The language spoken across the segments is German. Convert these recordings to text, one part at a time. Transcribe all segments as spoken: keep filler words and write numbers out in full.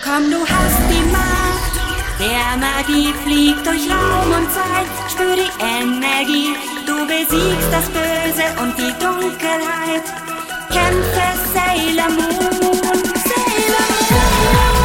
Komm, du hast die Macht, der Magie fliegt durch Raum und Zeit. Spür die Energie, du besiegst das Böse und die Dunkelheit. Kämpfe, Sailor Moon, Sailor Moon.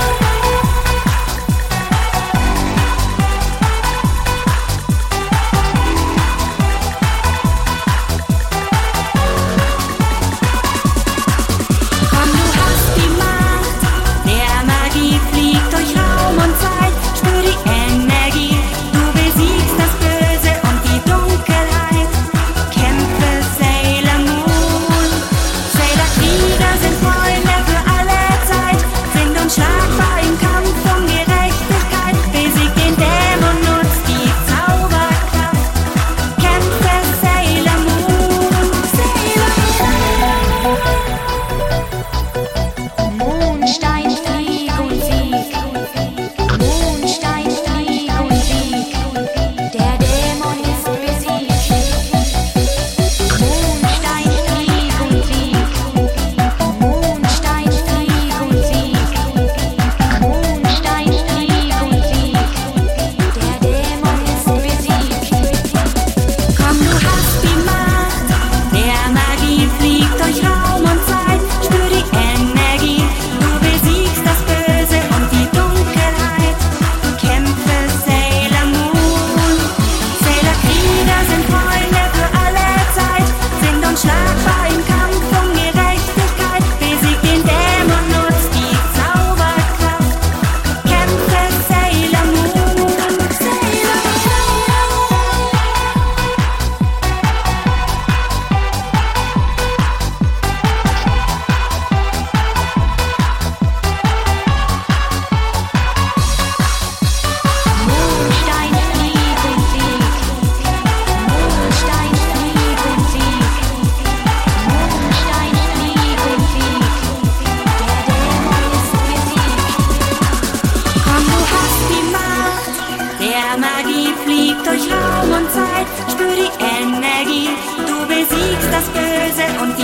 Magie fliegt durch Raum und Zeit, spür die Energie, du besiegst das Böse und